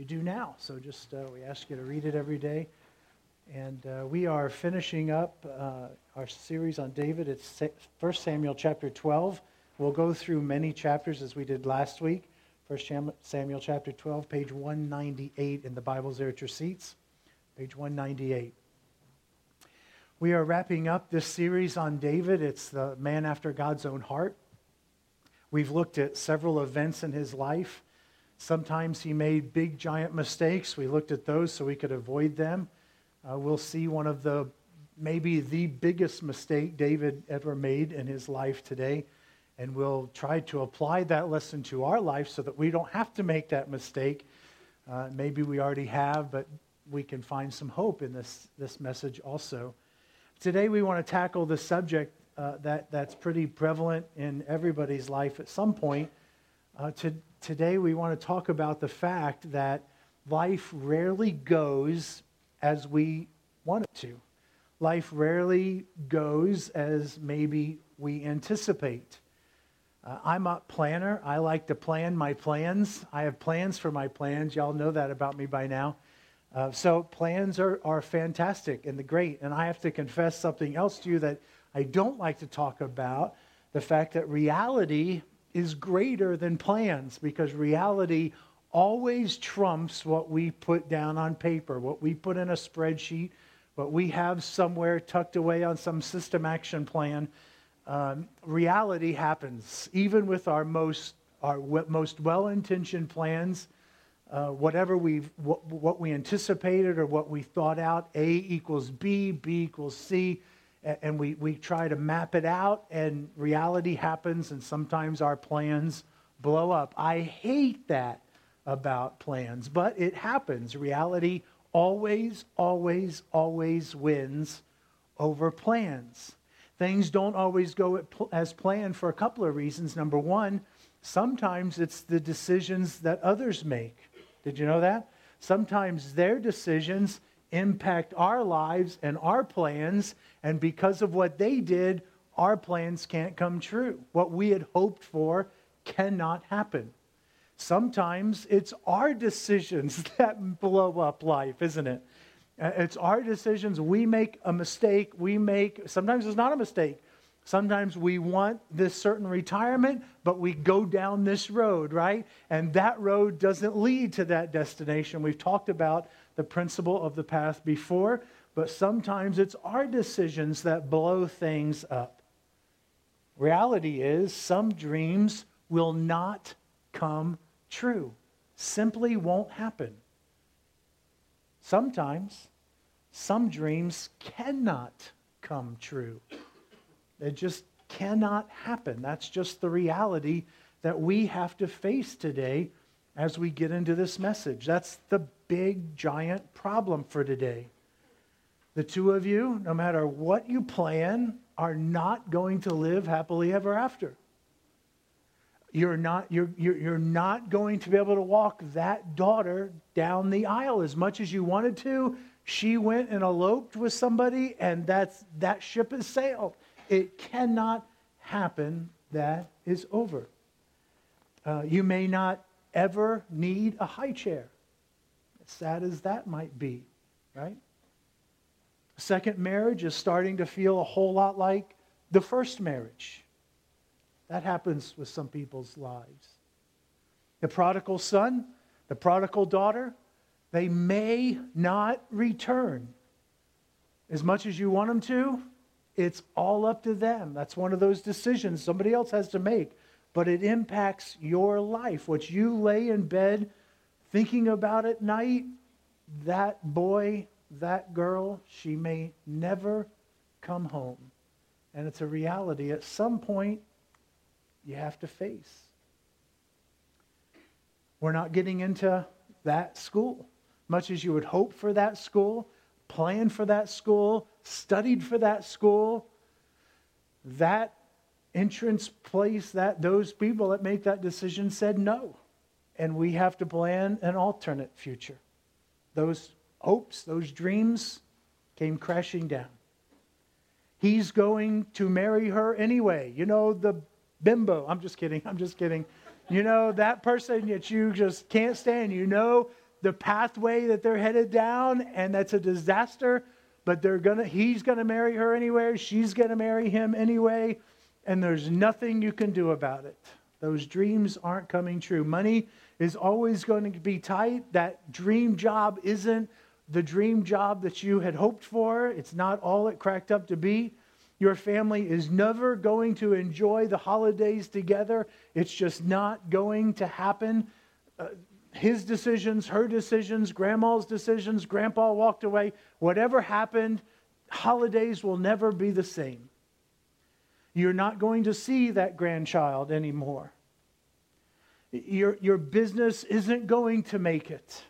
you do now. So just we ask you to read it every day. And we are finishing up our series on David. It's 1 Samuel chapter 12. We'll go through many chapters as we did last week. 1 Samuel chapter 12, page 198 in the Bibles there at your seats. Page 198. We are wrapping up this series on David. It's the man after God's own heart. We've looked at several events in his life. Sometimes he made big, giant mistakes. We looked at those so we could avoid them. We'll see one of maybe the biggest mistake David ever made in his life today. And we'll try to apply that lesson to our life so that we don't have to make that mistake. Maybe we already have, but we can find some hope in this message also. Today we want to tackle the subject that's pretty prevalent in everybody's life at some point. Today we want to talk about the fact that life rarely goes as we want it to. Life rarely goes as maybe we anticipate. I'm a planner. I like to plan my plans. I have plans for my plans. Y'all know that about me by now. So plans are fantastic and great. And I have to confess something else to you that I don't like to talk about, the fact that reality is greater than plans, because reality always trumps what we put down on paper, what we put in a spreadsheet, what we have somewhere tucked away on some system action plan. Reality happens, even with our most well-intentioned plans. Whatever what we anticipated or what we thought out, A equals B, B equals C, and we try to map it out, and reality happens, and sometimes our plans blow up. I hate that about plans, but it happens. Reality always, always, always wins over plans. Things don't always go as planned for a couple of reasons. Number one, sometimes it's the decisions that others make. Did you know that? Sometimes their decisions impact our lives and our plans, and because of what they did, our plans can't come true. What we had hoped for cannot happen. Sometimes it's our decisions that blow up life, isn't it? It's our decisions. We make a mistake. Sometimes it's not a mistake. Sometimes we want this certain retirement, but we go down this road, right? And that road doesn't lead to that destination. We've talked about the principle of the path before, but sometimes it's our decisions that blow things up. Reality is some dreams will not come true. Simply won't happen. Sometimes some dreams cannot come true. It just cannot happen. That's just the reality that we have to face today as we get into this message. That's the big, giant problem for today. The two of you, no matter what you plan, are not going to live happily ever after. You're not going to be able to walk that daughter down the aisle as much as you wanted to. She went and eloped with somebody, and that ship has sailed. It cannot happen. That is over. You may not ever need a high chair, as sad as that might be, right? Second marriage is starting to feel a whole lot like the first marriage. That happens with some people's lives. The prodigal son, the prodigal daughter, they may not return. As much as you want them to, it's all up to them. That's one of those decisions somebody else has to make. But it impacts your life. What you lay in bed thinking about at night, that boy, that girl, she may never come home. And it's a reality at some point you have to face. We're not getting into that school. Much as you would hope for that school, plan for that school, studied for that school, that entrance place, those people that make that decision said no. And we have to plan an alternate future. Those hopes, those dreams came crashing down. He's going to marry her anyway. You know, the bimbo. I'm just kidding. You know, that person that you just can't stand. You know, the pathway that they're headed down, and that's a disaster, but he's gonna marry her anyway, she's gonna marry him anyway, and there's nothing you can do about it. Those dreams aren't coming true. Money is always going to be tight. That dream job isn't the dream job that you had hoped for. It's not all it cracked up to be. Your family is never going to enjoy the holidays together. It's just not going to happen. His decisions, her decisions, grandma's decisions, grandpa walked away. Whatever happened, holidays will never be the same. You're not going to see that grandchild anymore. Your business isn't going to make it.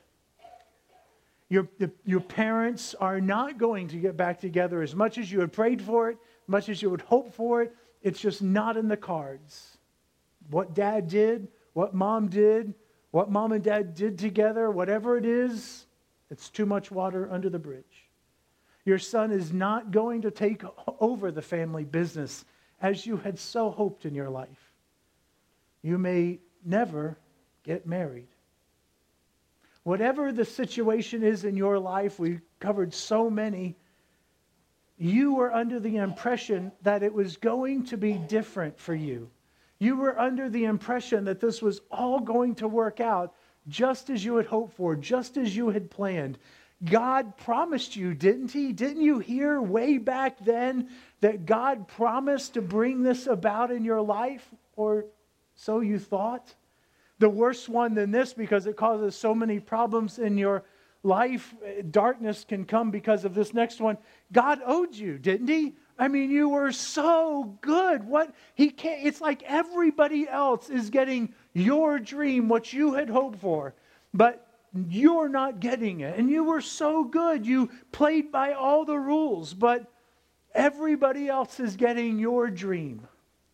Your parents are not going to get back together as much as you had prayed for it, much as you would hope for it. It's just not in the cards. What dad did, what mom did, what mom and dad did together, whatever it is, it's too much water under the bridge. Your son is not going to take over the family business as you had so hoped in your life. You may never get married. Whatever the situation is in your life, we covered so many, you were under the impression that it was going to be different for you. You were under the impression that this was all going to work out just as you had hoped for, just as you had planned. God promised you, didn't He? Didn't you hear way back then that God promised to bring this about in your life? Or so you thought? The worst one than this, because it causes so many problems in your life, darkness can come because of this next one. God owed you, didn't He? I mean, you were so good. It's like everybody else is getting your dream, what you had hoped for. But you're not getting it. And you were so good. You played by all the rules, but everybody else is getting your dream.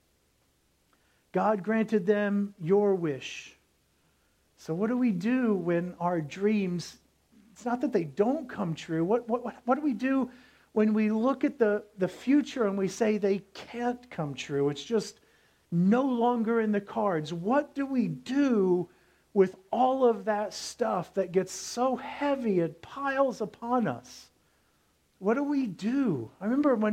God granted them your wish. So what do we do when our dreams, it's not that they don't come true. What do we do when we look at the future and we say they can't come true? It's just no longer in the cards. What do we do with all of that stuff that gets so heavy it piles upon us? What do we do? I remember when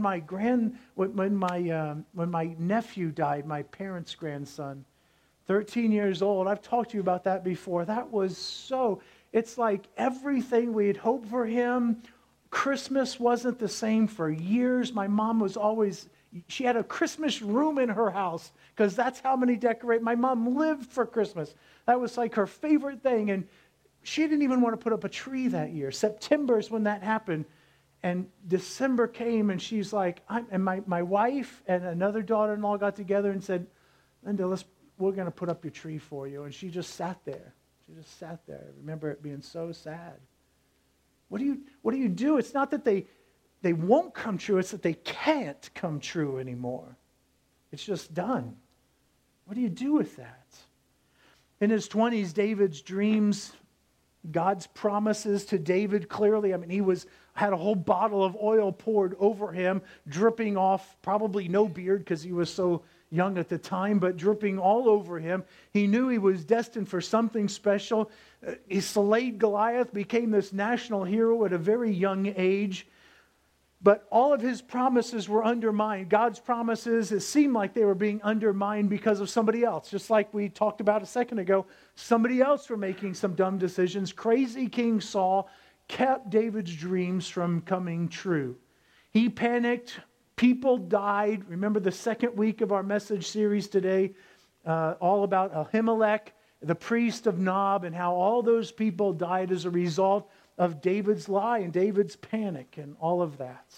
my nephew died, my parents' grandson, 13 years old. I've talked to you about that before. That was it's like everything we had hoped for him. Christmas wasn't the same for years. My mom she had a Christmas room in her house because that's how many my mom lived for Christmas. That was like her favorite thing. And she didn't even want to put up a tree that year. September is when that happened. And December came and she's like, my wife and another daughter-in-law got together and said, Linda, we're going to put up your tree for you. And she just sat there. I remember it being so sad. What do you do? It's not that they won't come true. It's that they can't come true anymore. It's just done. What do you do with that? In his 20s, David's dreams, God's promises to David clearly. I mean, he had a whole bottle of oil poured over him, dripping off, probably no beard because he was so young at the time, but dripping all over him. He knew he was destined for something special. He slayed Goliath, became this national hero at a very young age. But all of his promises were undermined. God's promises, it seemed like they were being undermined because of somebody else. Just like we talked about a second ago, somebody else were making some dumb decisions. Crazy King Saul kept David's dreams from coming true. He panicked. People died. Remember the second week of our message series today, all about Ahimelech, the priest of Nob, and how all those people died as a result of David's lie and David's panic and all of that.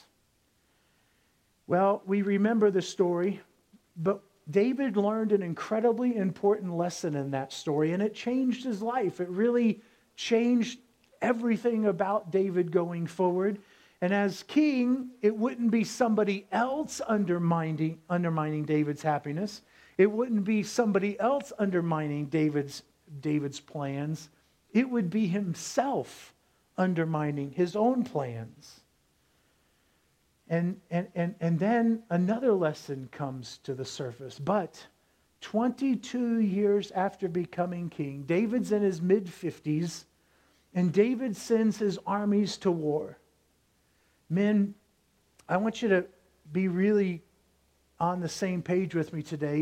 Well, we remember the story, but David learned an incredibly important lesson in that story, and it changed his life. It really changed everything about David going forward. And as king, it wouldn't be somebody else undermining David's happiness. It wouldn't be somebody else undermining David's plans. It would be himself undermining his own plans. And then another lesson comes to the surface. But 22 years after becoming king, David's in his mid-50s. And David sends his armies to war. Men, I want you to be really on the same page with me today.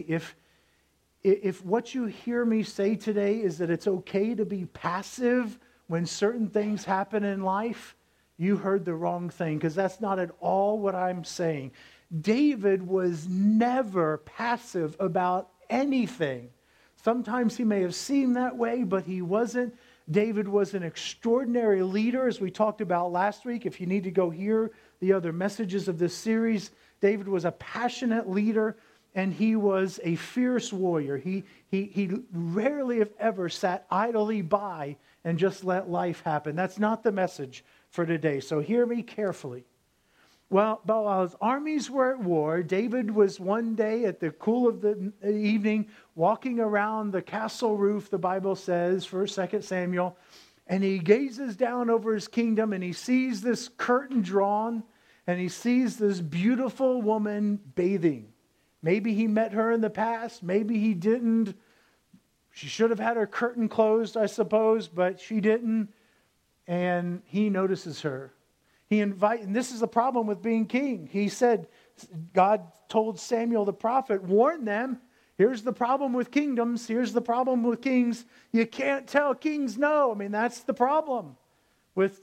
If what you hear me say today is that it's okay to be passive when certain things happen in life, you heard the wrong thing, because that's not at all what I'm saying. David was never passive about anything. Sometimes he may have seemed that way, but he wasn't. David was an extraordinary leader, as we talked about last week. If you need to go hear the other messages of this series, David was a passionate leader, and he was a fierce warrior. He rarely, if ever, sat idly by and just let life happen. That's not the message for today, so hear me carefully. Well, while his armies were at war, David was one day at the cool of the evening walking around the castle roof, the Bible says, 1st, 2nd Samuel, and he gazes down over his kingdom and he sees this curtain drawn and he sees this beautiful woman bathing. Maybe he met her in the past, maybe he didn't. She should have had her curtain closed, I suppose, but she didn't, and he notices her. And this is the problem with being king. He said, God told Samuel the prophet, warn them. Here's the problem with kingdoms. Here's the problem with kings. You can't tell kings no. I mean, that's the problem with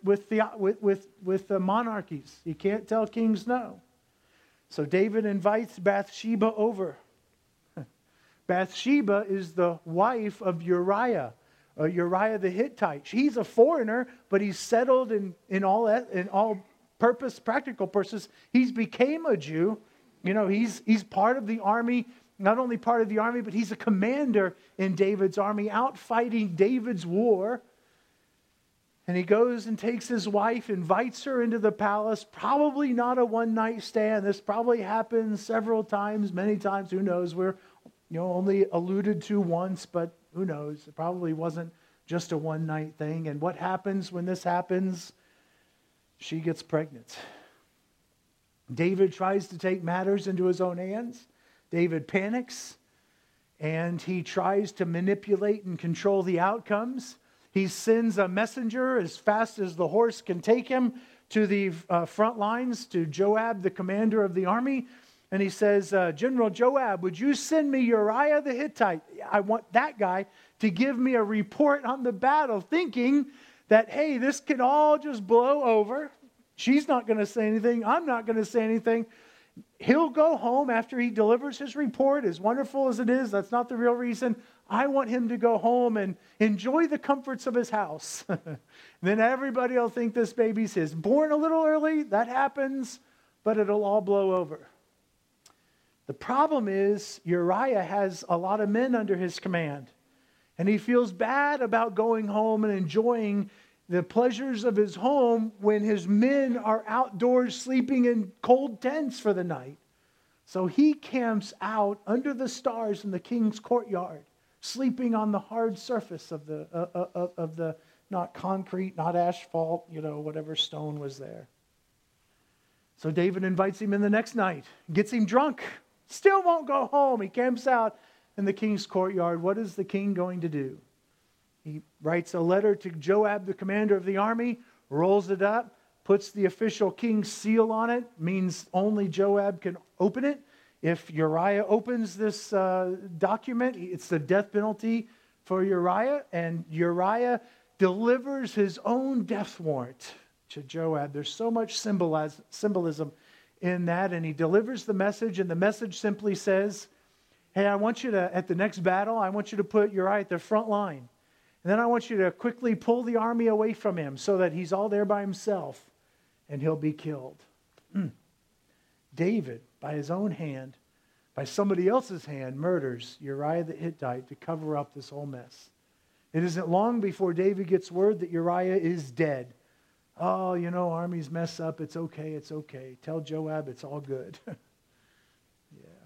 the monarchies. You can't tell kings no. So David invites Bathsheba over. Bathsheba is the wife of Uriah. Uriah the Hittite. He's a foreigner, but he's settled in all practical purposes. He's became a Jew. You know, he's part of the army, not only part of the army, but he's a commander in David's army, out fighting David's war. And he goes and takes his wife, invites her into the palace. Probably not a one-night stand. This probably happens several times, many times. Who knows? We're only alluded to once, but who knows? It probably wasn't just a one-night thing. And what happens when this happens? She gets pregnant. David tries to take matters into his own hands. David panics, and he tries to manipulate and control the outcomes. He sends a messenger as fast as the horse can take him to the front lines, to Joab, the commander of the army. And he says, General Joab, would you send me Uriah the Hittite? I want that guy to give me a report on the battle, thinking that, hey, this can all just blow over. She's not going to say anything. I'm not going to say anything. He'll go home after he delivers his report, as wonderful as it is. That's not the real reason. I want him to go home and enjoy the comforts of his house. Then everybody will think this baby's his. Born a little early, that happens, but it'll all blow over. The problem is Uriah has a lot of men under his command, and he feels bad about going home and enjoying the pleasures of his home when his men are outdoors sleeping in cold tents for the night. So he camps out under the stars in the king's courtyard, sleeping on the hard surface of the not concrete, not asphalt, whatever stone was there. So David invites him in the next night, gets him drunk. Still won't go home. He camps out in the king's courtyard. What is the king going to do? He writes a letter to Joab, the commander of the army, rolls it up, puts the official king's seal on it, means only Joab can open it. If Uriah opens this document, it's the death penalty for Uriah, and Uriah delivers his own death warrant to Joab. There's so much symbolism in that, and he delivers the message, and the message simply says, hey, I want you to, at the next battle, I want you to put Uriah at the front line. And then I want you to quickly pull the army away from him so that he's all there by himself, and he'll be killed. David, by his own hand, by somebody else's hand, murders Uriah the Hittite to cover up this whole mess. It isn't long before David gets word that Uriah is dead. Oh, armies mess up. It's okay. It's okay. Tell Joab it's all good. Yeah.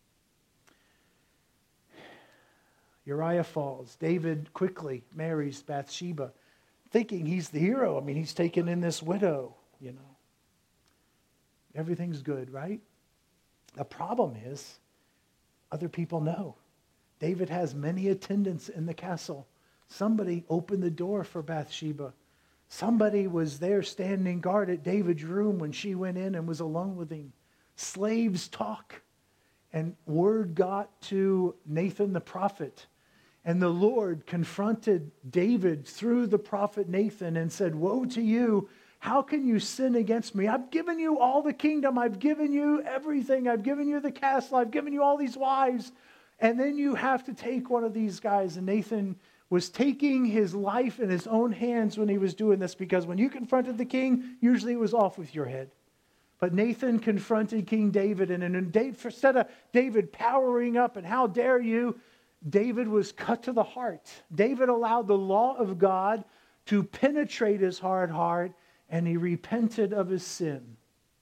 Uriah falls. David quickly marries Bathsheba, thinking he's the hero. I mean, he's taken in this widow, Everything's good, right? The problem is, other people know. David has many attendants in the castle. Somebody opened the door for Bathsheba. Somebody was there standing guard at David's room when she went in and was alone with him. Slaves talk. And word got to Nathan the prophet. And the Lord confronted David through the prophet Nathan and said, "Woe to you! How can you sin against me? I've given you all the kingdom. I've given you everything. I've given you the castle. I've given you all these wives. And then you have to take one of these guys." And Nathan was taking his life in his own hands when he was doing this, because when you confronted the king, usually it was off with your head. But Nathan confronted King David, and instead of David powering up and "how dare you," David was cut to the heart. David allowed the law of God to penetrate his hard heart, and he repented of his sin.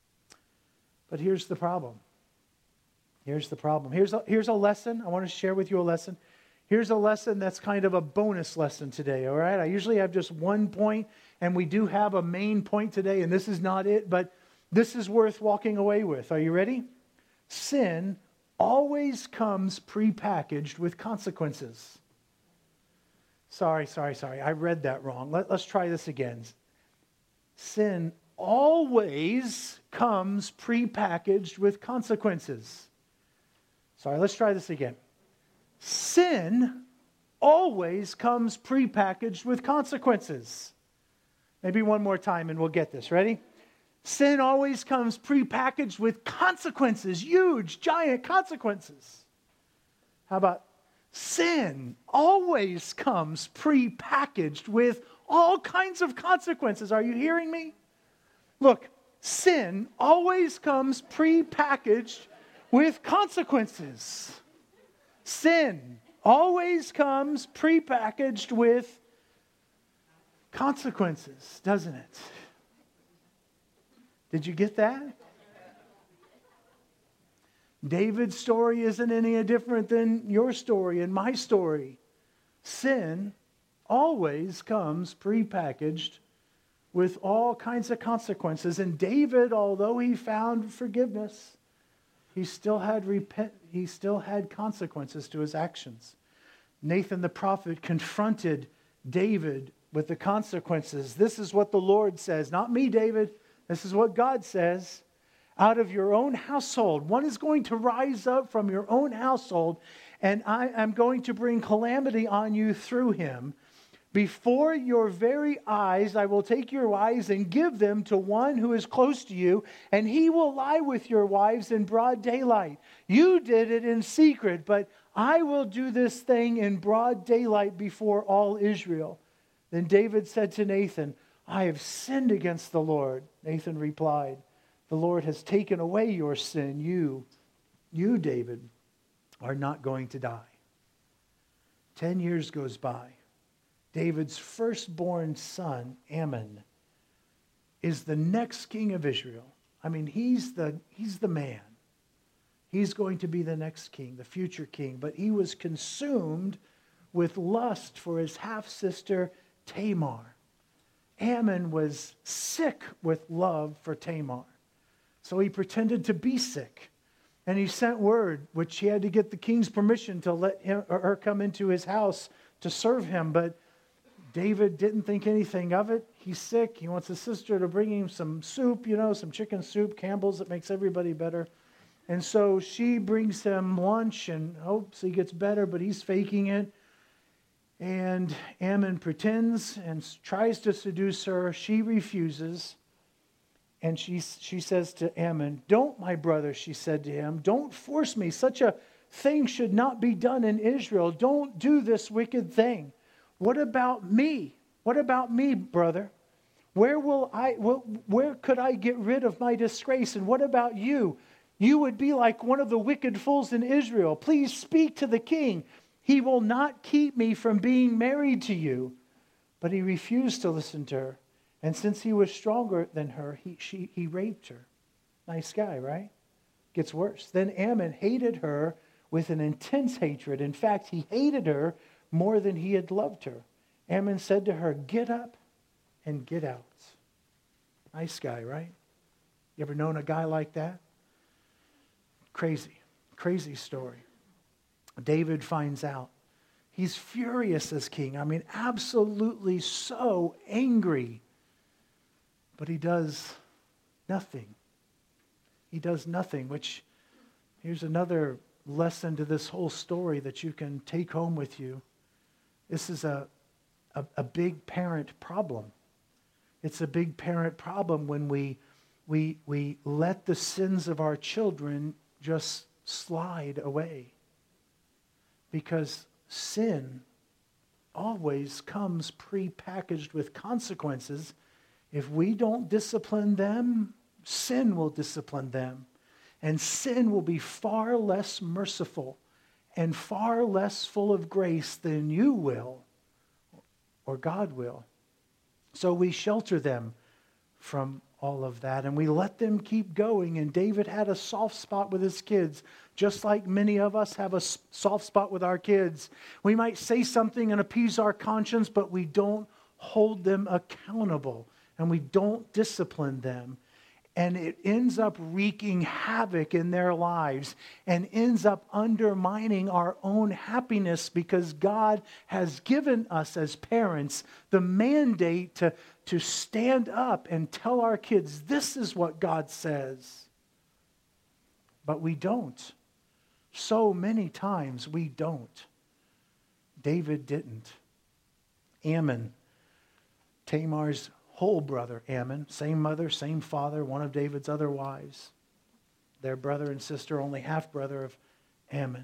But here's the problem. Here's the problem. Here's a lesson. I want to share with you a lesson. Here's a lesson that's kind of a bonus lesson today, all right? I usually have just one point, and we do have a main point today, and this is not it, but this is worth walking away with. Are you ready? Sin always comes prepackaged with consequences. Sorry. I read that wrong. Let's try this again. Sin always comes prepackaged with consequences. Sorry, let's try this again. Sin always comes prepackaged with consequences. Maybe one more time and we'll get this. Ready? Sin always comes prepackaged with consequences, huge, giant consequences. How about sin always comes prepackaged with all kinds of consequences? Are you hearing me? Look, sin always comes prepackaged with consequences. Sin always comes prepackaged with consequences, doesn't it? Did you get that? David's story isn't any different than your story and my story. Sin always comes prepackaged with all kinds of consequences. And David, although he found forgiveness, he still had consequences to his actions. Nathan the prophet confronted David with the consequences. This is what the Lord says, not me, David. This is what God says. Out of your own household, one is going to rise up from your own household, and I am going to bring calamity on you through him. Before your very eyes, I will take your wives and give them to one who is close to you, and he will lie with your wives in broad daylight. You did it in secret, but I will do this thing in broad daylight before all Israel. Then David said to Nathan, I have sinned against the Lord. Nathan replied, the Lord has taken away your sin. You, David, are not going to die. 10 years goes by. David's firstborn son, Amnon, is the next king of Israel. I mean, he's the man. He's going to be the next king, the future king. But he was consumed with lust for his half-sister Tamar. Ammon was sick with love for Tamar. So he pretended to be sick. And he sent word, which he had to get the king's permission to let him or her come into his house to serve him. But David didn't think anything of it. He's sick. He wants his sister to bring him some soup, some chicken soup, Campbell's, that makes everybody better. And so she brings him lunch and hopes he gets better, but he's faking it. And Ammon pretends and tries to seduce her. She refuses. And she says to Ammon, don't, my brother, she said to him, don't force me. Such a thing should not be done in Israel. Don't do this wicked thing. What about me? What about me, brother? Where could I get rid of my disgrace? And what about you? You would be like one of the wicked fools in Israel. Please speak to the king. He will not keep me from being married to you. But he refused to listen to her. And since he was stronger than her, he raped her. Nice guy, right? Gets worse. Then Ammon hated her with an intense hatred. In fact, he hated her more than he had loved her. Ammon said to her, get up and get out. Nice guy, right? You ever known a guy like that? Crazy story. David finds out. He's furious as king. I mean, absolutely so angry. But he does nothing. He does nothing, which here's another lesson to this whole story that you can take home with you. This is a big parent problem. It's a big parent problem when we let the sins of our children just slide away. Because sin always comes pre-packaged with consequences. If we don't discipline them, sin will discipline them. And sin will be far less merciful and far less full of grace than you will or God will. So we shelter them from all of that, and we let them keep going. And David had a soft spot with his kids, just like many of us have a soft spot with our kids. We might say something and appease our conscience, but we don't hold them accountable, and we don't discipline them. And it ends up wreaking havoc in their lives and ends up undermining our own happiness, because God has given us as parents the mandate to stand up and tell our kids, this is what God says. But we don't. So many times we don't. David didn't. Ammon, Tamar's whole brother, Ammon, same mother, same father, one of David's other wives. Their brother and sister, only half-brother of Ammon.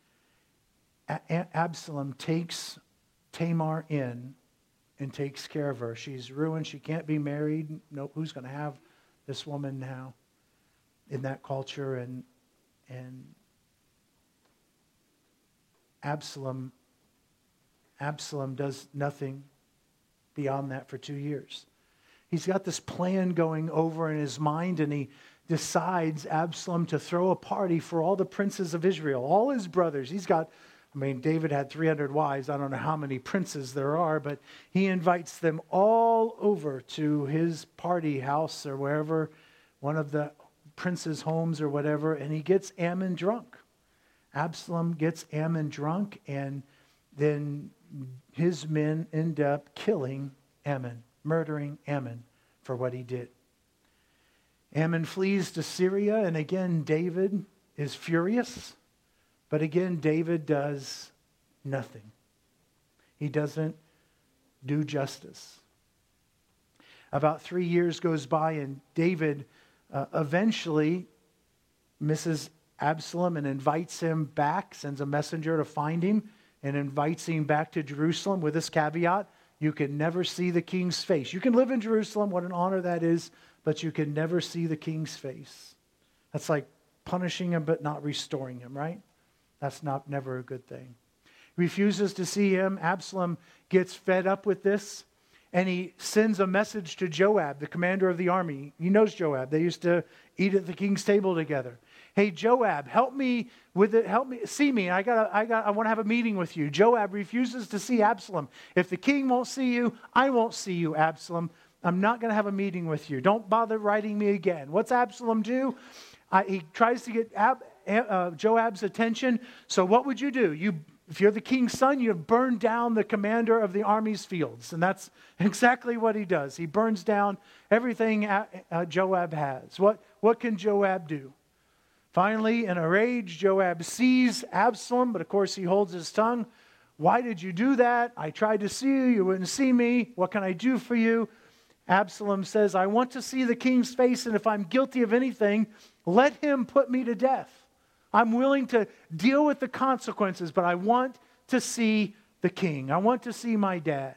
Absalom takes Tamar in and takes care of her. She's ruined. She can't be married. No, who's going to have this woman now in that culture? And Absalom does nothing beyond that for 2 years. He's got this plan going over in his mind, and he decides, Absalom, to throw a party for all the princes of Israel, all his brothers. David had 300 wives. I don't know how many princes there are, but he invites them all over to his party house or wherever, one of the princes' homes or whatever, and he gets Ammon drunk. Absalom gets Ammon drunk, and then his men end up killing Ammon, murdering Ammon for what he did. Ammon flees to Syria, and again David is furious. But again, David does nothing. He doesn't do justice. About 3 years goes by, and David eventually misses Absalom and invites him back, sends a messenger to find him, and invites him back to Jerusalem with this caveat: you can never see the king's face. You can live in Jerusalem, what an honor that is, but you can never see the king's face. That's like punishing him but not restoring him, right? That's never a good thing. He refuses to see him. Absalom gets fed up with this, and he sends a message to Joab, the commander of the army. He knows Joab. They used to eat at the king's table together. Hey, Joab, help me with it. Help me see me. I want to have a meeting with you. Joab refuses to see Absalom. If the king won't see you, I won't see you, Absalom. I'm not going to have a meeting with you. Don't bother writing me again. What's Absalom do? He tries to get Joab's attention. So what would you do? If you're the king's son, you burn down the commander of the army's fields. And that's exactly what he does. He burns down everything Joab has. What can Joab do? Finally, in a rage, Joab sees Absalom, but of course he holds his tongue. Why did you do that? I tried to see you. You wouldn't see me. What can I do for you? Absalom says, I want to see the king's face, and if I'm guilty of anything, let him put me to death. I'm willing to deal with the consequences, but I want to see the king. I want to see my dad.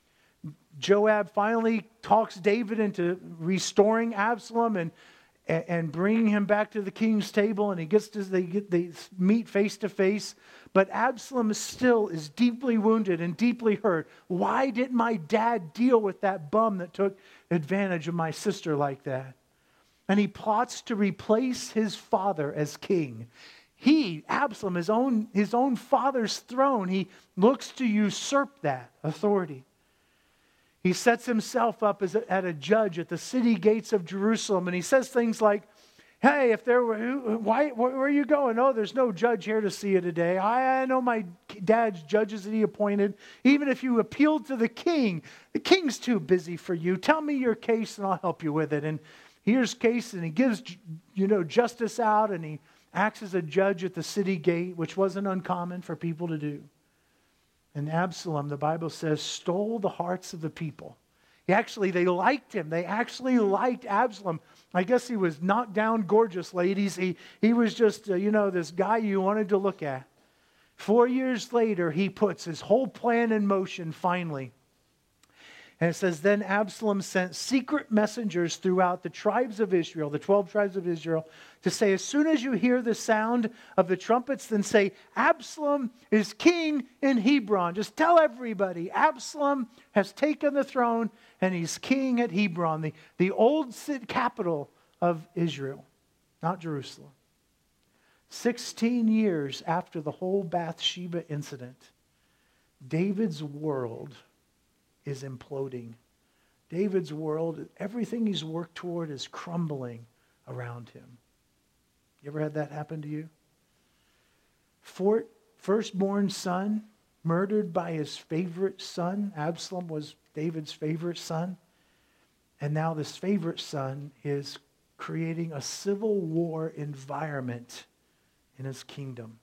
Joab finally talks David into restoring Absalom and bringing him back to the king's table, and they meet face to face. But Absalom still is deeply wounded and deeply hurt. Why didn't my dad deal with that bum that took advantage of my sister like that? And he plots to replace his father as king. Absalom, his own father's throne, he looks to usurp that authority. He sets himself up as a judge at the city gates of Jerusalem, and he says things like, Hey, if there were, where are you going? Oh, there's no judge here to see you today. I know my dad's judges that he appointed. Even if you appealed to the king's too busy for you. Tell me your case and I'll help you with it. And here's case, and he gives, justice out, and he acts as a judge at the city gate, which wasn't uncommon for people to do. And Absalom, the Bible says, stole the hearts of the people. They liked him. They actually liked Absalom. I guess he was knocked down gorgeous, ladies. He was just, this guy you wanted to look at. 4 years later, he puts his whole plan in motion finally. And it says, then Absalom sent secret messengers throughout the tribes of Israel, the 12 tribes of Israel, to say, as soon as you hear the sound of the trumpets, then say, Absalom is king in Hebron. Just tell everybody, Absalom has taken the throne and he's king at Hebron, the old capital of Israel, not Jerusalem. 16 years after the whole Bathsheba incident, David's world is imploding. David's world, everything he's worked toward is crumbling around him. You ever had that happen to you? Firstborn son murdered by his favorite son. Absalom was David's favorite son. And now this favorite son is creating a civil war environment in his kingdom.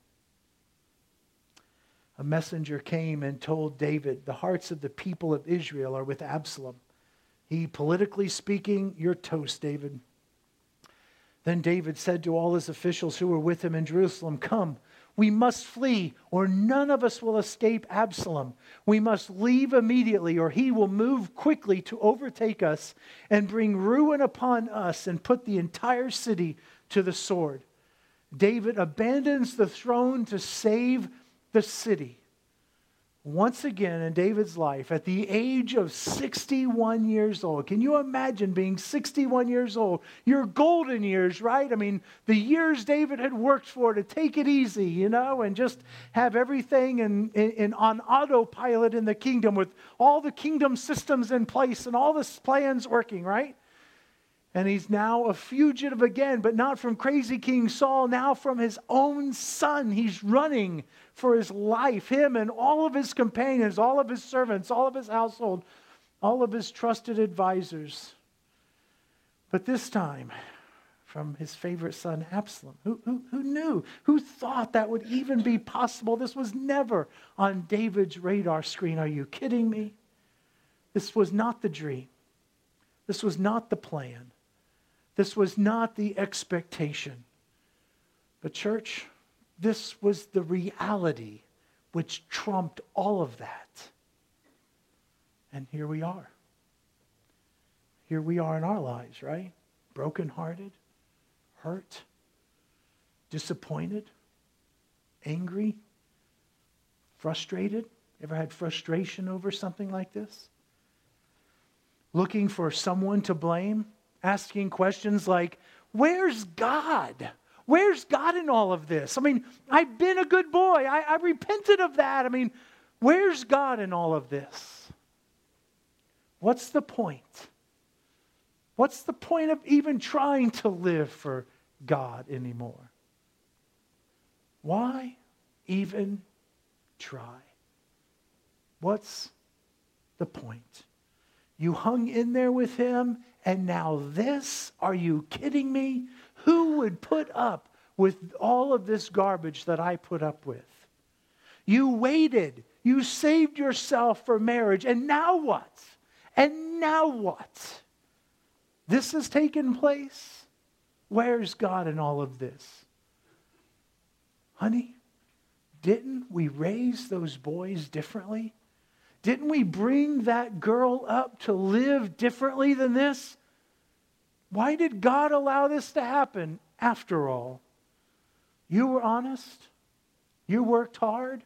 A messenger came and told David, the hearts of the people of Israel are with Absalom. Politically speaking, you're toast, David. Then David said to all his officials who were with him in Jerusalem, come, we must flee, or none of us will escape Absalom. We must leave immediately, or he will move quickly to overtake us and bring ruin upon us and put the entire city to the sword. David abandons the throne to save the city. Once again in David's life, at the age of 61 years old. Can you imagine being 61 years old? Your golden years, right? I mean, the years David had worked for to take it easy, and just have everything on autopilot in the kingdom with all the kingdom systems in place and all the plans working, right? And he's now a fugitive again, but not from crazy King Saul, now from his own son. He's running for his life, him and all of his companions, all of his servants, all of his household, all of his trusted advisors. But this time, from his favorite son, Absalom. Who knew? Who thought that would even be possible? This was never on David's radar screen. Are you kidding me? This was not the dream. This was not the plan. This was not the expectation. But church, this was the reality which trumped all of that. And here we are. Here we are in our lives, right? Brokenhearted, hurt, disappointed, angry, frustrated. Ever had frustration over something like this? Looking for someone to blame? Asking questions like, where's God? Where's God in all of this? I mean, I've been a good boy. I repented of that. I mean, where's God in all of this? What's the point? What's the point of even trying to live for God anymore? Why even try? What's the point? You hung in there with him, and now this? Are you kidding me? Who would put up with all of this garbage that I put up with? You waited. You saved yourself for marriage. And now what? And now what? This has taken place. Where's God in all of this? Honey, didn't we raise those boys differently? Didn't we bring that girl up to live differently than this? Why did God allow this to happen after all? You were honest. You worked hard.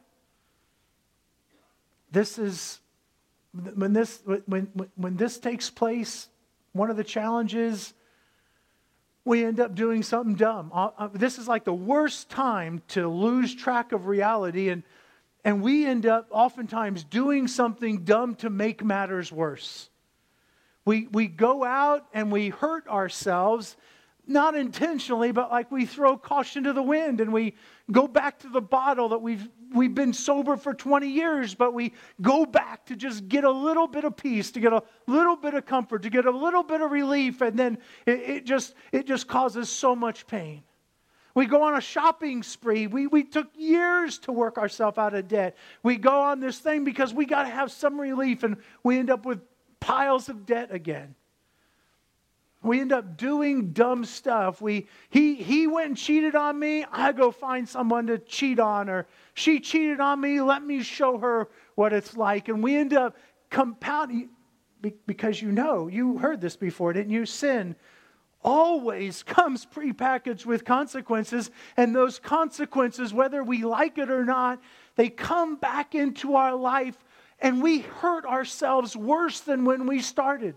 This is, when this takes place, one of the challenges, we end up doing something dumb. This is like the worst time to lose track of reality, and we end up oftentimes doing something dumb to make matters worse. We go out and we hurt ourselves not intentionally, but like we throw caution to the wind and we go back to the bottle that we've been sober for 20 years, but we go back to just get a little bit of peace, to get a little bit of comfort, to get a little bit of relief, and then it just causes so much pain. We go on a shopping spree. We took years to work ourselves out of debt. We go on this thing because we got to have some relief, and we end up with piles of debt again. We end up doing dumb stuff. He went and cheated on me. I go find someone to cheat on. Or she cheated on me. Let me show her what it's like. And we end up compounding, because you heard this before, didn't you? Sin always comes prepackaged with consequences. And those consequences, whether we like it or not, they come back into our life. And we hurt ourselves worse than when we started.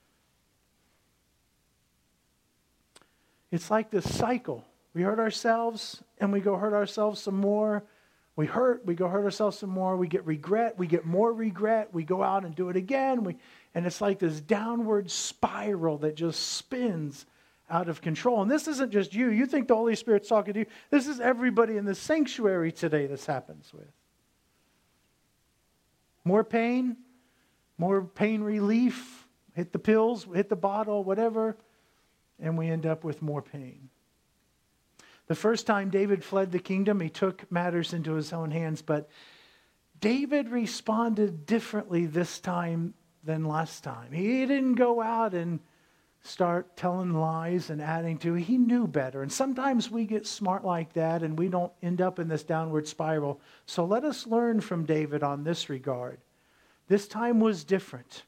It's like this cycle. We hurt ourselves and we go hurt ourselves some more. We go hurt ourselves some more. We get regret. We get more regret. We go out and do it again. And it's like this downward spiral that just spins out of control. And this isn't just you. You think the Holy Spirit's talking to you. This is everybody in the sanctuary today this happens with. More pain relief. Hit the pills, hit the bottle, whatever. And we end up with more pain. The first time David fled the kingdom, he took matters into his own hands. But David responded differently this time than last time. He didn't go out and start telling lies and adding to. He knew better. And sometimes we get smart like that and we don't end up in this downward spiral. So let us learn from David on this regard. This time was different.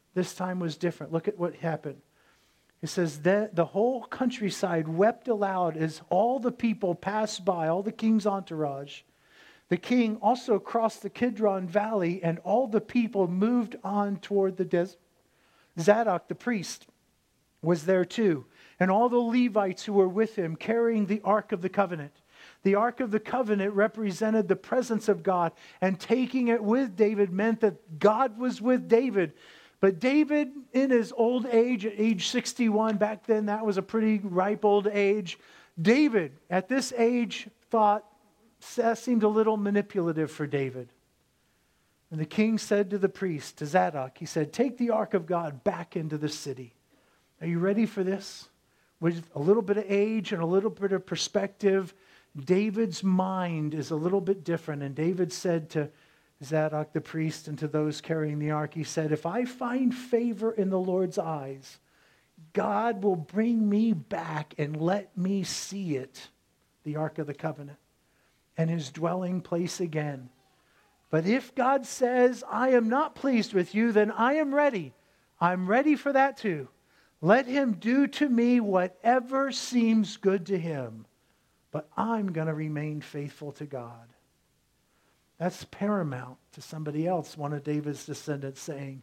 Look at what happened. It says that the whole countryside wept aloud as all the people passed by, all the king's entourage. The king also crossed the Kidron Valley, and all the people moved on toward the desert. Zadok the priest was there too, and all the Levites who were with him carrying the Ark of the Covenant. The Ark of the Covenant represented the presence of God, and taking it with David meant that God was with David. But David, in his old age, at age 61, back then that was a pretty ripe old age. David, at this age, thought that seemed a little manipulative for David. And the king said to the priest, to Zadok, he said, take the ark of God back into the city. Are you ready for this? With a little bit of age and a little bit of perspective, David's mind is a little bit different. And David said to Zadok the priest and to those carrying the ark, he said, if I find favor in the Lord's eyes, God will bring me back and let me see it, the Ark of the Covenant, and his dwelling place again. But if God says, I am not pleased with you, then I am ready. I'm ready for that too. Let him do to me whatever seems good to him, but I'm going to remain faithful to God. That's paramount to somebody else, one of David's descendants saying,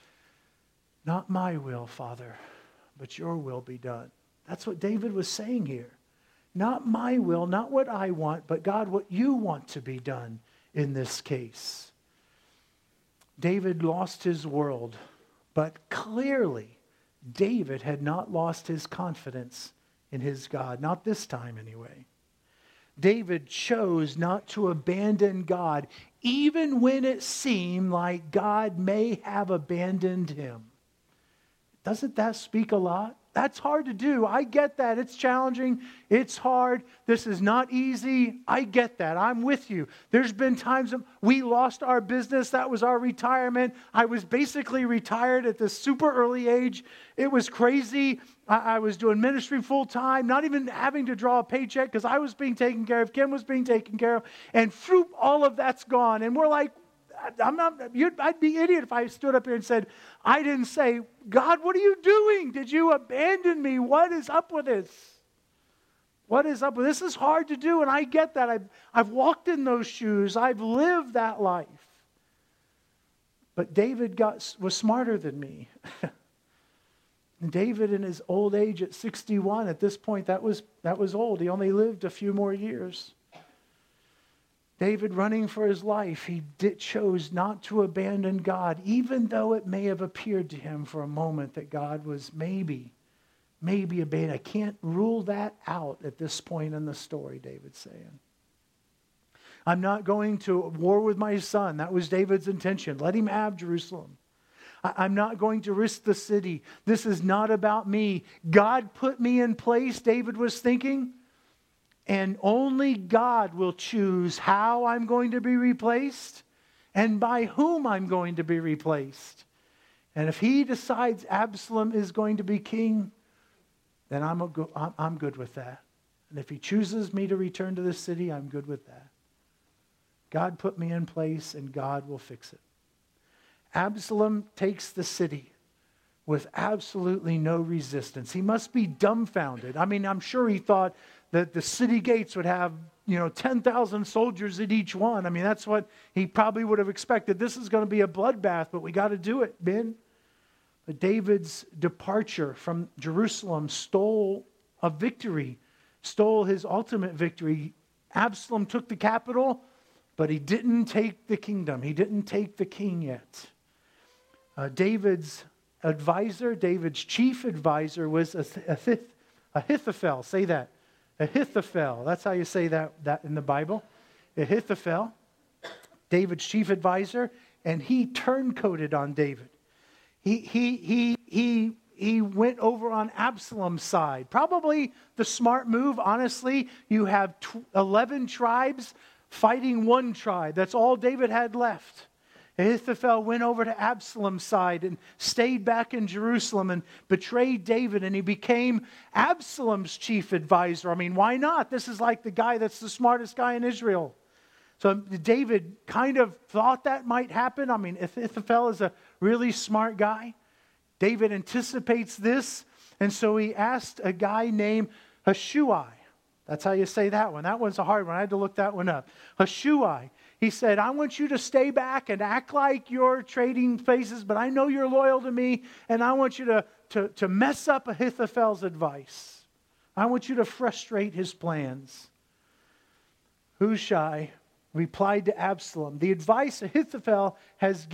not my will, Father, but your will be done. That's what David was saying here. Not my will, not what I want, but God, what you want to be done in this case. David lost his world, but clearly David had not lost his confidence in his God. Not this time anyway. David chose not to abandon God, even when it seemed like God may have abandoned him. Doesn't that speak a lot? That's hard to do. I get that. It's challenging. It's hard. This is not easy. I get that. I'm with you. There's been times we lost our business. That was our retirement. I was basically retired at this super early age. It was crazy. I was doing ministry full time, not even having to draw a paycheck because I was being taken care of. Kim was being taken care of. And through all of that's gone. And we're like, I'd be an idiot if I stood up here and said, I didn't say, God, what are you doing? Did you abandon me? What is up with this? What is up with this? This is hard to do, and I get that. I've walked in those shoes. I've lived that life. But David was smarter than me. And David in his old age at 61, at this point, that was old. He only lived a few more years. David, running for his life, he chose not to abandon God, even though it may have appeared to him for a moment that God was maybe maybe a bait. I can't rule that out at this point in the story, David's saying. I'm not going to war with my son. That was David's intention. Let him have Jerusalem. I'm not going to risk the city. This is not about me. God put me in place, David was thinking, and only God will choose how I'm going to be replaced and by whom I'm going to be replaced. And if he decides Absalom is going to be king, then I'm good with that. And if he chooses me to return to the city, I'm good with that. God put me in place and God will fix it. Absalom takes the city with absolutely no resistance. He must be dumbfounded. I mean, I'm sure he thought that the city gates would have, 10,000 soldiers at each one. I mean, that's what he probably would have expected. This is going to be a bloodbath, but we got to do it, Ben. But David's departure from Jerusalem stole a victory, stole his ultimate victory. Absalom took the capital, but he didn't take the kingdom. He didn't take the king yet. David's advisor, David's chief advisor was Ahithophel. Say that. Ahithophel. That's how you say that in the Bible. Ahithophel, David's chief advisor, and he turncoated on David. He went over on Absalom's side. Probably the smart move, honestly. You have 11 tribes fighting one tribe. That's all David had left. Ahithophel went over to Absalom's side and stayed back in Jerusalem and betrayed David, and he became Absalom's chief advisor. I mean, why not? This is like the guy that's the smartest guy in Israel. So David kind of thought that might happen. I mean, Ahithophel is a really smart guy. David anticipates this, and so he asked a guy named Hushui. That's how you say that one. That one's a hard one. I had to look that one up. Hushui. He said, I want you to stay back and act like you're trading places, but I know you're loyal to me, and I want you to mess up Ahithophel's advice. I want you to frustrate his plans. Hushui replied to Absalom, the advice Ahithophel has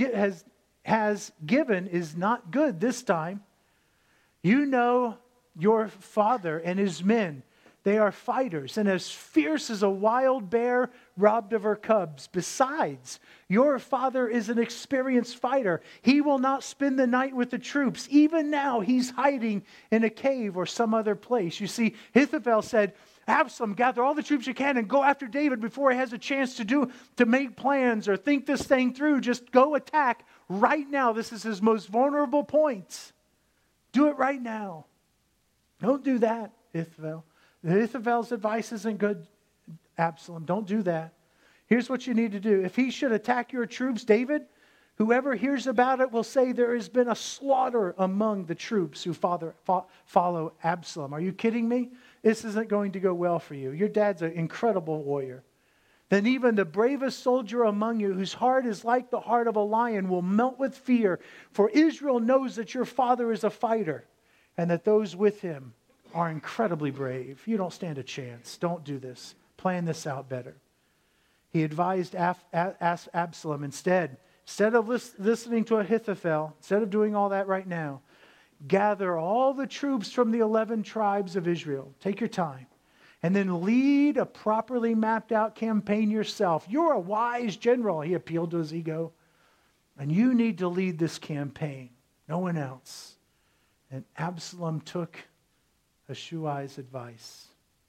given is not good this time. You know your father and his men. They are fighters and as fierce as a wild bear robbed of her cubs. Besides, your father is an experienced fighter. He will not spend the night with the troops. Even now, he's hiding in a cave or some other place. You see, Ahithophel said, Absalom, gather all the troops you can and go after David before he has a chance to make plans or think this thing through. Just go attack right now. This is his most vulnerable point. Do it right now. Don't do that, Ahithophel. Ahithophel's advice isn't good, Absalom. Don't do that. Here's what you need to do. If he should attack your troops, David, whoever hears about it will say there has been a slaughter among the troops who follow Absalom. Are you kidding me? This isn't going to go well for you. Your dad's an incredible warrior. Then even the bravest soldier among you, whose heart is like the heart of a lion, will melt with fear. For Israel knows that your father is a fighter and that those with him are incredibly brave. You don't stand a chance. Don't do this. Plan this out better. He advised Absalom instead of listening to Ahithophel, instead of doing all that right now, gather all the troops from the 11 tribes of Israel. Take your time. And then lead a properly mapped out campaign yourself. You're a wise general, he appealed to his ego. And you need to lead this campaign. No one else. And Absalom took Hushui's advice.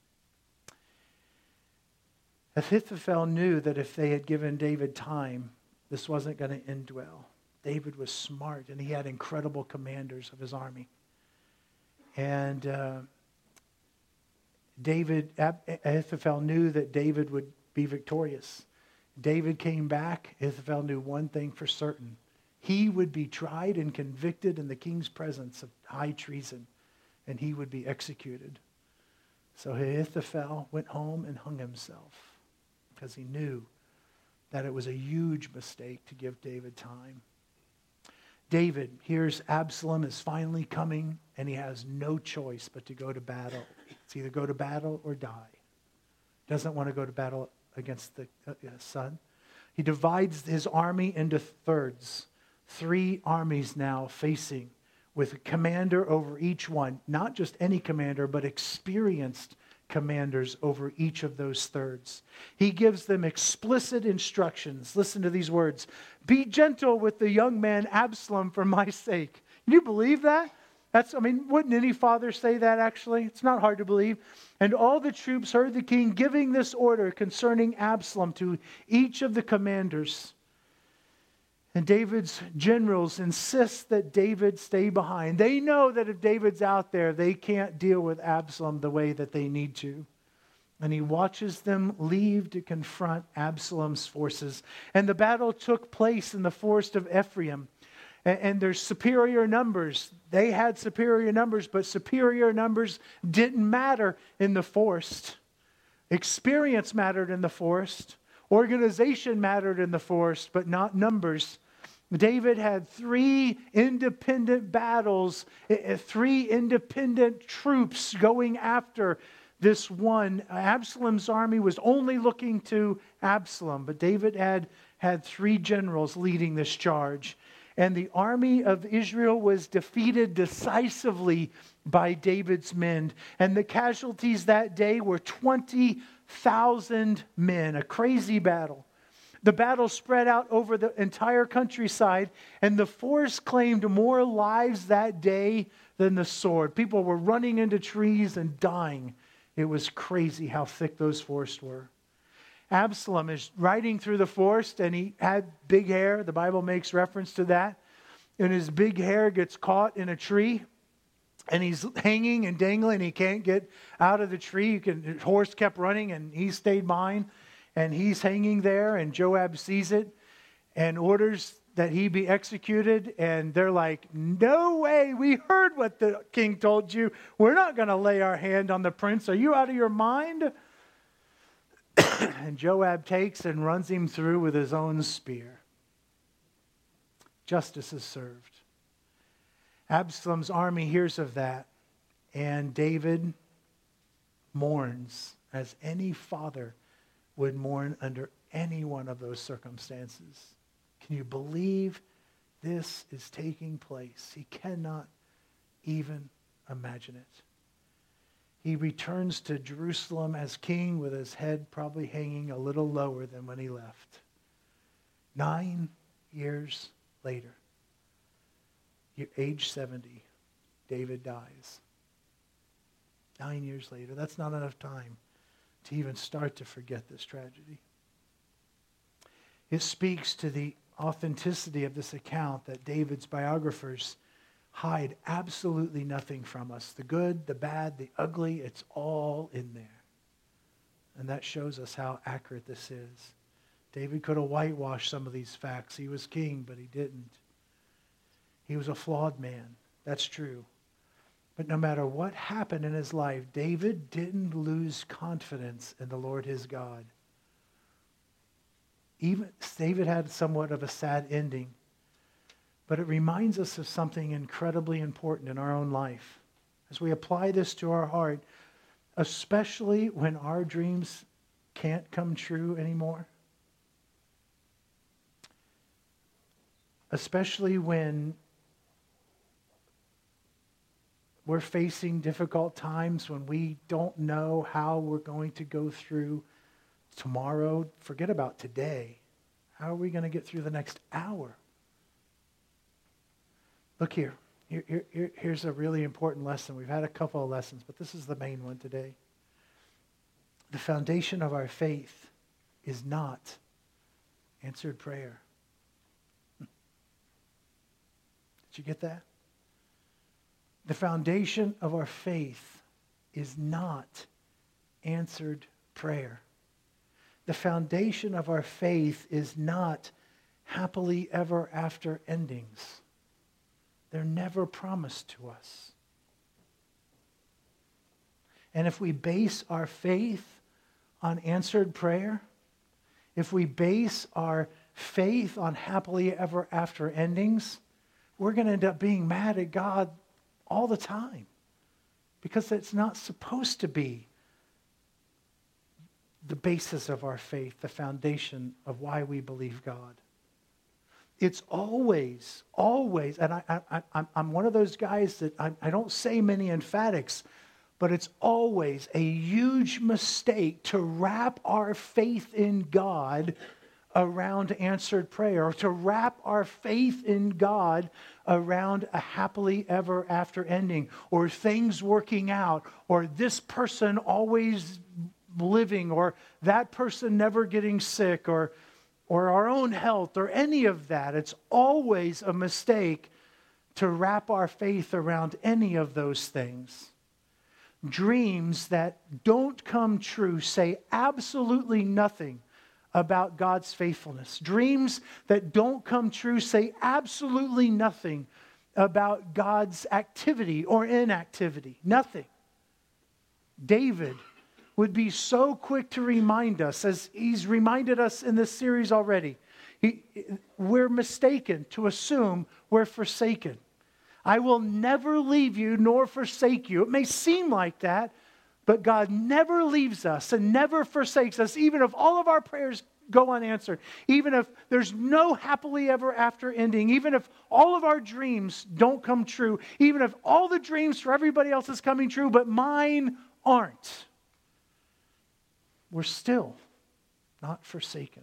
Ahithophel knew that if they had given David time, this wasn't going to end well. David was smart, and he had incredible commanders of his army. And Ahithophel knew that David would be victorious. David came back. Ahithophel knew one thing for certain. He would be tried and convicted in the king's presence of high treason, and he would be executed. So Ahithophel went home and hung himself because he knew that it was a huge mistake to give David time. David hears Absalom is finally coming, and he has no choice but to go to battle. It's either go to battle or die. Doesn't want to go to battle against the son. He divides his army into thirds. 3 armies now facing with a commander over each one. Not just any commander, but experienced commanders over each of those thirds. He gives them explicit instructions. Listen to these words. Be gentle with the young man Absalom for my sake. Can you believe that? Wouldn't any father say that actually? It's not hard to believe. And all the troops heard the king giving this order concerning Absalom to each of the commanders. And David's generals insist that David stay behind. They know that if David's out there, they can't deal with Absalom the way that they need to. And he watches them leave to confront Absalom's forces. And the battle took place in the forest of Ephraim. And there's superior numbers. They had superior numbers, but superior numbers didn't matter in the forest. Experience mattered in the forest. Organization mattered in the forest, but not numbers. David had 3 independent battles, 3 independent troops going after this one. Absalom's army was only looking to Absalom, but David had 3 generals leading this charge. And the army of Israel was defeated decisively by David's men. And the casualties that day were 20,000 men, a crazy battle. The battle spread out over the entire countryside, and the forest claimed more lives that day than the sword. People were running into trees and dying. It was crazy how thick those forests were. Absalom is riding through the forest, and he had big hair. The Bible makes reference to that. And his big hair gets caught in a tree, and he's hanging and dangling. He can't get out of the tree. The horse kept running, and he stayed behind. And he's hanging there, and Joab sees it and orders that he be executed. And they're like, no way, we heard what the king told you. We're not going to lay our hand on the prince. Are you out of your mind? And Joab takes and runs him through with his own spear. Justice is served. Absalom's army hears of that, and David mourns as any father would mourn under any one of those circumstances. Can you believe this is taking place? He cannot even imagine it. He returns to Jerusalem as king with his head probably hanging a little lower than when he left. 9 years later, age 70, David dies. 9 years later. That's not enough time to even start to forget this tragedy. It speaks to the authenticity of this account that David's biographers hide absolutely nothing from us. The good, the bad, the ugly, it's all in there. And that shows us how accurate this is. David could have whitewashed some of these facts. He was king, but he didn't. He was a flawed man. That's true. But no matter what happened in his life, David didn't lose confidence in the Lord his God. Even David had somewhat of a sad ending, but it reminds us of something incredibly important in our own life. As we apply this to our heart, especially when our dreams can't come true anymore, especially when we're facing difficult times, when we don't know how we're going to go through tomorrow. Forget about today. How are we going to get through the next hour? Look here. Here's a really important lesson. We've had a couple of lessons, but this is the main one today. The foundation of our faith is not answered prayer. Did you get that? The foundation of our faith is not answered prayer. The foundation of our faith is not happily ever after endings. They're never promised to us. And if we base our faith on answered prayer, if we base our faith on happily ever after endings, we're going to end up being mad at God all the time, because it's not supposed to be the basis of our faith, the foundation of why we believe God. It's always, and I'm one of those guys that I don't say many emphatics, but it's always a huge mistake to wrap our faith in God around answered prayer, or to wrap our faith in God around a happily ever after ending, or things working out, or this person always living, or that person never getting sick, or our own health, or any of that. It's always a mistake to wrap our faith around any of those things. Dreams that don't come true say absolutely nothing about God's faithfulness. Dreams that don't come true say absolutely nothing about God's activity or inactivity. Nothing. David would be so quick to remind us, as he's reminded us in this series already. We're mistaken to assume we're forsaken. I will never leave you nor forsake you. It may seem like that, but God never leaves us and never forsakes us, even if all of our prayers go unanswered, even if there's no happily ever after ending, even if all of our dreams don't come true, even if all the dreams for everybody else is coming true, but mine aren't. We're still not forsaken.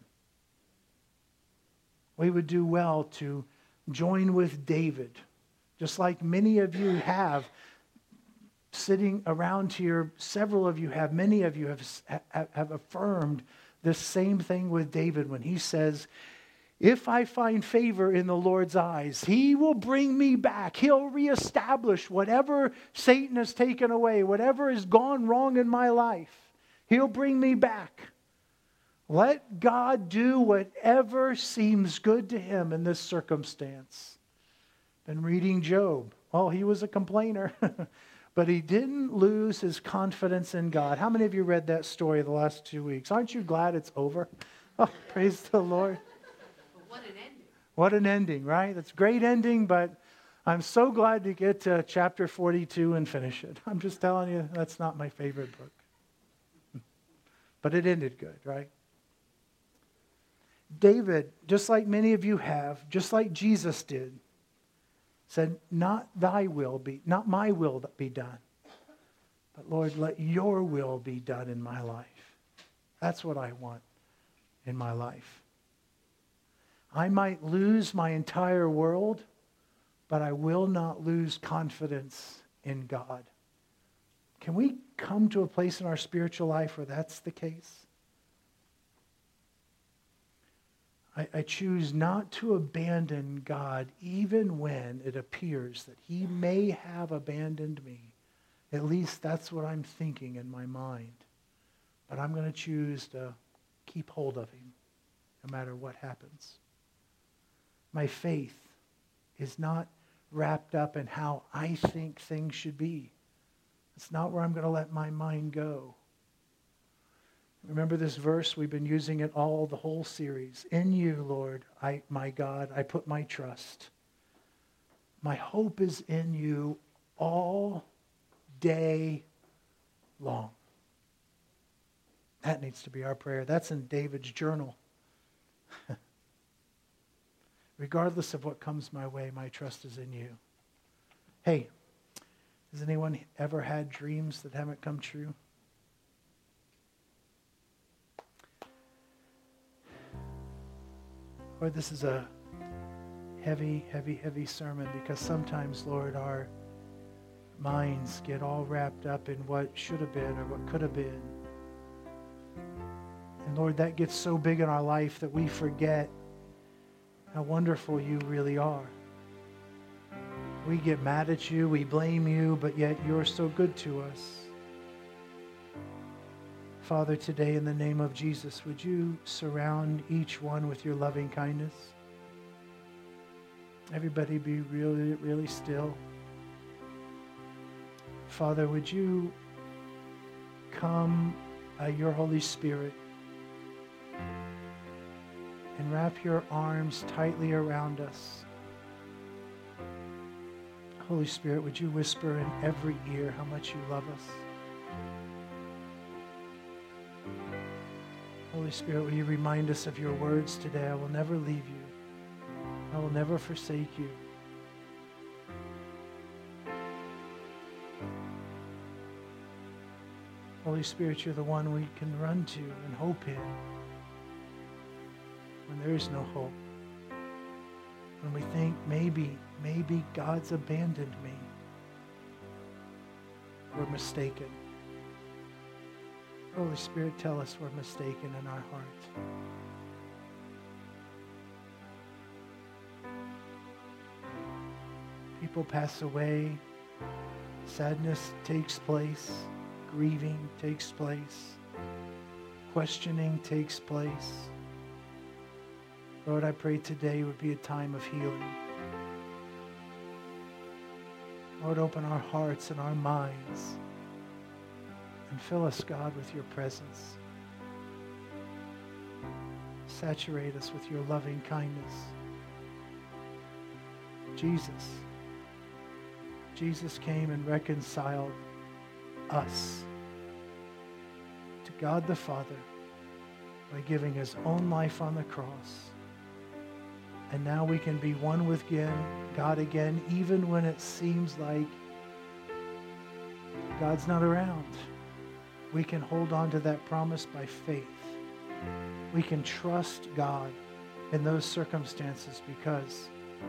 We would do well to join with David, just like many of you have sitting around here. Several of you have, many of you have affirmed this same thing with David when he says, if I find favor in the Lord's eyes, He will bring me back. He'll reestablish whatever Satan has taken away, whatever has gone wrong in my life. He'll bring me back. Let God do whatever seems good to Him in this circumstance. Been reading Job. Oh, he was a complainer, but he didn't lose his confidence in God. How many of you read that story the last 2 weeks? Aren't you glad it's over? Oh, praise the Lord. What an ending. What an ending, right? It's a great ending, but I'm so glad to get to chapter 42 and finish it. I'm just telling you, that's not my favorite book. But it ended good, right? David, just like many of you have, just like Jesus did, said, not my will be done, but Lord, let your will be done in my life. That's what I want in my life. I might lose my entire world, but I will not lose confidence in God. Can we come to a place in our spiritual life where that's the case? I choose not to abandon God even when it appears that He may have abandoned me. At least that's what I'm thinking in my mind. But I'm going to choose to keep hold of Him no matter what happens. My faith is not wrapped up in how I think things should be. It's not where I'm going to let my mind go. Remember this verse? We've been using it the whole series. In you, Lord, my God, I put my trust. My hope is in you all day long. That needs to be our prayer. That's in David's journal. Regardless of what comes my way, my trust is in you. Hey, has anyone ever had dreams that haven't come true? Lord, this is a heavy, heavy, heavy sermon because sometimes, Lord, our minds get all wrapped up in what should have been or what could have been. And Lord, that gets so big in our life that we forget how wonderful you really are. We get mad at you, we blame you, but yet you're so good to us. Father, today in the name of Jesus, would you surround each one with your loving kindness? Everybody be really, really still. Father, would you come by your Holy Spirit and wrap your arms tightly around us. Holy Spirit, would you whisper in every ear how much you love us? Holy Spirit, will you remind us of your words today? I will never leave you I will never forsake you. Holy Spirit, you're the one we can run to and hope in when there is no hope. When we think maybe God's abandoned me. We're mistaken. Holy Spirit, tell us we're mistaken in our heart. People pass away. Sadness takes place. Grieving takes place. Questioning takes place. Lord, I pray today would be a time of healing. Lord, open our hearts and our minds and fill us, God, with your presence. Saturate us with your loving kindness. Jesus came and reconciled us to God the Father by giving his own life on the cross. And now we can be one with God again, even when it seems like God's not around. We can hold on to that promise by faith. We can trust God in those circumstances because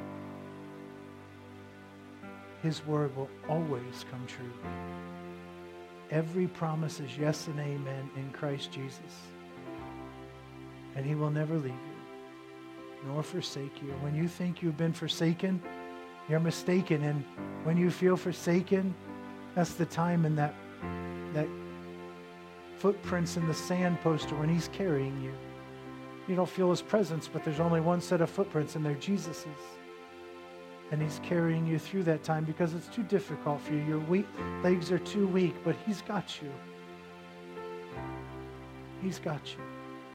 his word will always come true. Every promise is yes and amen in Christ Jesus. And he will never leave you, nor forsake you. When you think you've been forsaken, you're mistaken. And when you feel forsaken, that's the time in that footprints in the sand poster when he's carrying you. You don't feel his presence, but there's only one set of footprints, and they're Jesus's. And he's carrying you through that time because it's too difficult for you. Your legs are too weak, but he's got you. He's got you.